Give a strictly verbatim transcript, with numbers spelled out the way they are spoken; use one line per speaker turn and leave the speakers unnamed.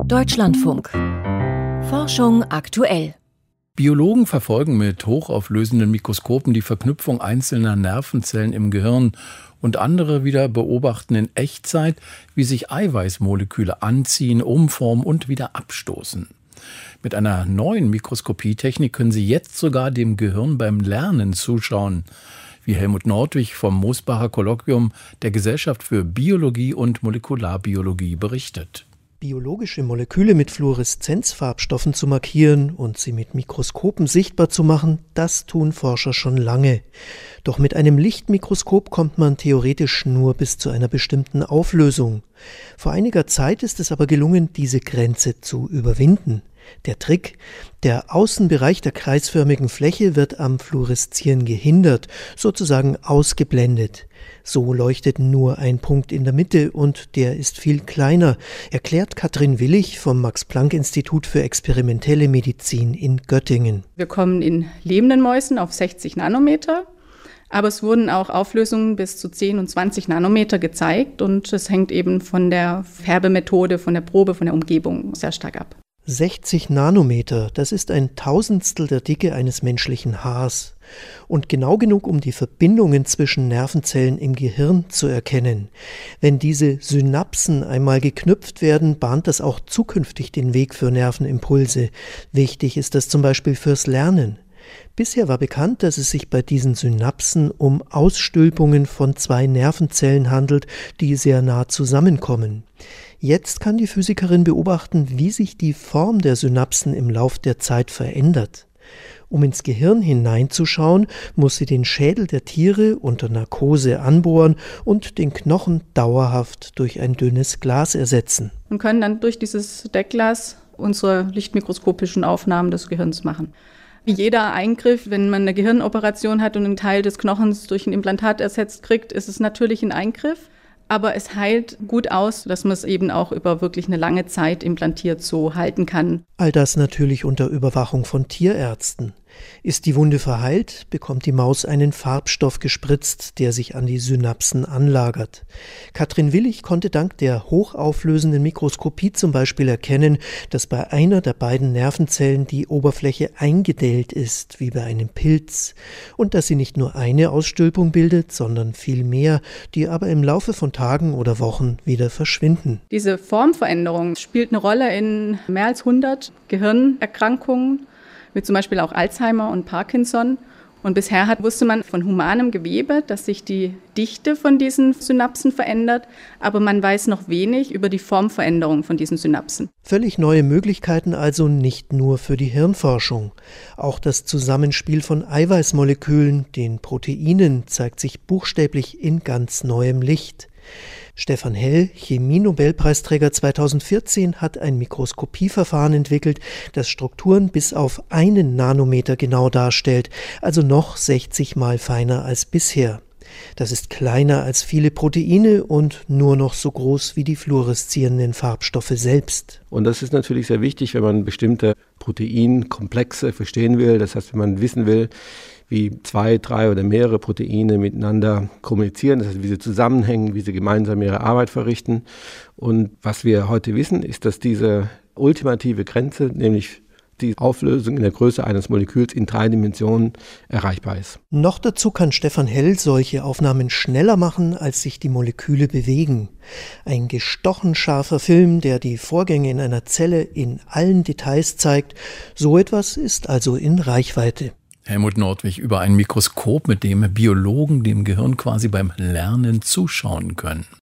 Deutschlandfunk. Forschung aktuell.
Biologen verfolgen mit hochauflösenden Mikroskopen die Verknüpfung einzelner Nervenzellen im Gehirn und andere wieder beobachten in Echtzeit, wie sich Eiweißmoleküle anziehen, umformen und wieder abstoßen. Mit einer neuen Mikroskopietechnik können sie jetzt sogar dem Gehirn beim Lernen zuschauen, wie Helmut Nordwig vom Mosbacher Kolloquium der Gesellschaft für Biologie und Molekularbiologie berichtet.
Biologische Moleküle mit Fluoreszenzfarbstoffen zu markieren und sie mit Mikroskopen sichtbar zu machen, das tun Forscher schon lange. Doch mit einem Lichtmikroskop kommt man theoretisch nur bis zu einer bestimmten Auflösung. Vor einiger Zeit ist es aber gelungen, diese Grenze zu überwinden. Der Trick: Der Außenbereich der kreisförmigen Fläche wird am Fluoreszieren gehindert, sozusagen ausgeblendet. So leuchtet nur ein Punkt in der Mitte und der ist viel kleiner, erklärt Katrin Willig vom Max-Planck-Institut für experimentelle Medizin in Göttingen.
Wir kommen in lebenden Mäusen auf sechzig Nanometer, aber es wurden auch Auflösungen bis zu zehn und zwanzig Nanometer gezeigt und es hängt eben von der Färbemethode, von der Probe, von der Umgebung sehr stark ab.
sechzig Nanometer, das ist ein Tausendstel der Dicke eines menschlichen Haars. Und genau genug, um die Verbindungen zwischen Nervenzellen im Gehirn zu erkennen. Wenn diese Synapsen einmal geknüpft werden, bahnt das auch zukünftig den Weg für Nervenimpulse. Wichtig ist das zum Beispiel fürs Lernen. Bisher war bekannt, dass es sich bei diesen Synapsen um Ausstülpungen von zwei Nervenzellen handelt, die sehr nah zusammenkommen. Jetzt kann die Physikerin beobachten, wie sich die Form der Synapsen im Lauf der Zeit verändert. Um ins Gehirn hineinzuschauen, muss sie den Schädel der Tiere unter Narkose anbohren und den Knochen dauerhaft durch ein dünnes Glas ersetzen.
Und können dann durch dieses Deckglas unsere lichtmikroskopischen Aufnahmen des Gehirns machen. Wie jeder Eingriff, wenn man eine Gehirnoperation hat und einen Teil des Knochens durch ein Implantat ersetzt kriegt, ist es natürlich ein Eingriff. Aber es heilt gut aus, dass man es eben auch über wirklich eine lange Zeit implantiert so halten kann.
All das natürlich unter Überwachung von Tierärzten. Ist die Wunde verheilt, bekommt die Maus einen Farbstoff gespritzt, der sich an die Synapsen anlagert. Katrin Willig konnte dank der hochauflösenden Mikroskopie zum Beispiel erkennen, dass bei einer der beiden Nervenzellen die Oberfläche eingedellt ist, wie bei einem Pilz, und dass sie nicht nur eine Ausstülpung bildet, sondern viel mehr, die aber im Laufe von Tagen oder Wochen wieder verschwinden.
Diese Formveränderung spielt eine Rolle in mehr als hundert Gehirnerkrankungen, wie zum Beispiel auch Alzheimer und Parkinson. Und bisher hat, wusste man von humanem Gewebe, dass sich die Dichte von diesen Synapsen verändert, aber man weiß noch wenig über die Formveränderung von diesen Synapsen.
Völlig neue Möglichkeiten also nicht nur für die Hirnforschung. Auch das Zusammenspiel von Eiweißmolekülen, den Proteinen, zeigt sich buchstäblich in ganz neuem Licht. Stefan Hell, Chemie-Nobelpreisträger zweitausendvierzehn, hat ein Mikroskopieverfahren entwickelt, das Strukturen bis auf einen Nanometer genau darstellt, also noch sechzig Mal feiner als bisher. Das ist kleiner als viele Proteine und nur noch so groß wie die fluoreszierenden Farbstoffe selbst.
Und das ist natürlich sehr wichtig, wenn man bestimmte Proteinkomplexe verstehen will. Das heißt, wenn man wissen will, wie zwei, drei oder mehrere Proteine miteinander kommunizieren, das heißt, wie sie zusammenhängen, wie sie gemeinsam ihre Arbeit verrichten. Und was wir heute wissen, ist, dass diese ultimative Grenze, nämlich die Auflösung in der Größe eines Moleküls in drei Dimensionen, erreichbar ist.
Noch dazu kann Stefan Hell solche Aufnahmen schneller machen, als sich die Moleküle bewegen. Ein gestochen scharfer Film, der die Vorgänge in einer Zelle in allen Details zeigt. So etwas ist also in Reichweite.
Helmut Nordwig über ein Mikroskop, mit dem Biologen dem Gehirn quasi beim Lernen zuschauen können.